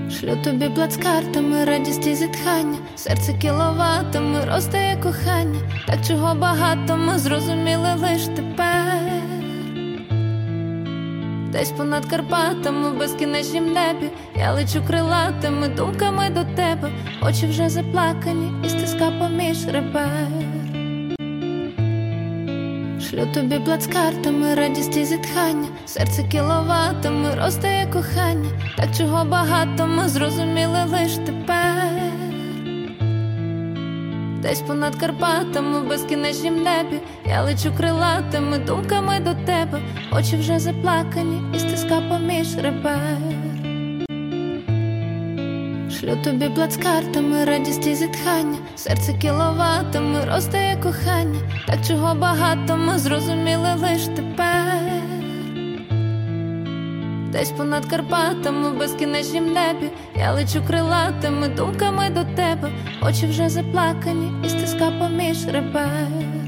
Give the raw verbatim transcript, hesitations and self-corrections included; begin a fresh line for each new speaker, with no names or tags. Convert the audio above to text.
Шлю тобі плацкартами, радість і зітхання, серце кіловатами, ростає кохання. Так чого багато ми зрозуміли лиш тепер. Десь понад Карпатами, в безкінечнім небі я лечу крилатими думками до тебе. Очі вже заплакані і стиска поміж ребер. Шлю тобі плацкартами, радість і зітхання, серце кіловатами, ростає кохання. Так чого багато ми зрозуміли лиш тепер. Десь понад Карпатами, в безкінечнім небі я лечу крилатими думками до тебе. Очі вже заплакані і стиска поміж ребер. Шлю тобі плацкартами, радість і зітхання, серце кіловатами, ростає кохання. Так чого багато ми зрозуміли лиш тепер. Десь понад Карпатами, в безкінечнім небі я лечу крилатими думками до тебе. Очі вже заплакані і стиска поміж ребер.